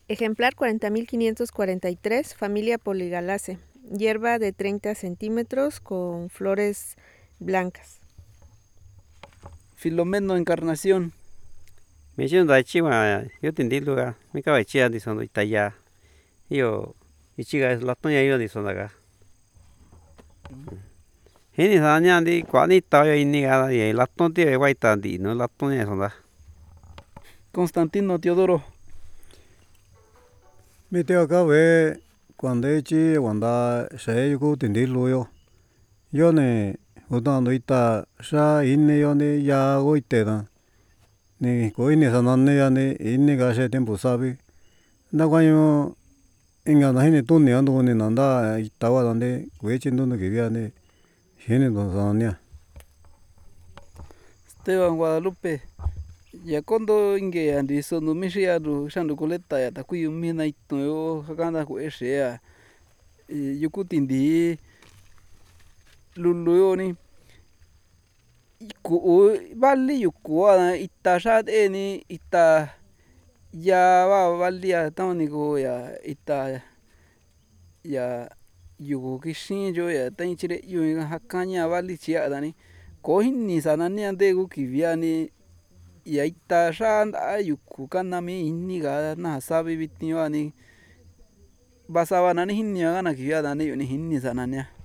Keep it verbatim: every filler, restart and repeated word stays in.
Ejemplar cuarenta mil quinientos cuarenta y tres, familia Polygalacea. Hierba de treinta centímetros con flores blancas. Filomeno Encarnación. Me siento da chiva, yo te entiendo ga, me acaba de chiar de son itaya. Yo, y chica es la toña yo de son acá. Hini sanya di kwani tayo ini ga y la tonti de guaita di no la toña son da. Constantino Teodoro. Mi te acá ve cuando echi cuando se yo tindilo yo. Yo ne utando ita sha inne yo ne ya goite da. Ni ko ini sananne ya ne inne ga she tiempo sabe. Na guayo inga na hine tunni ando ne nanda itawa dande kuechi ndo que via ne hine don sanania. Esteban Guadalupe. Ya cuando inge andi sono mishia ru shando coleta ya takuyu mina ito yo hakanda ku eshea. Yukutindi lulu yo ni. Ku vali yuku ana ita shat eni ita ya va vali ya tani ko ya ita ya yuku kishin yo ya tan chire yu hakanya vali chia dani. Ko hini sanani ande ku kivia ni ya ita shan ayuku kanami ini ga na sabe bitio ani basaba nani hini gana kivia dani ni hini sanania.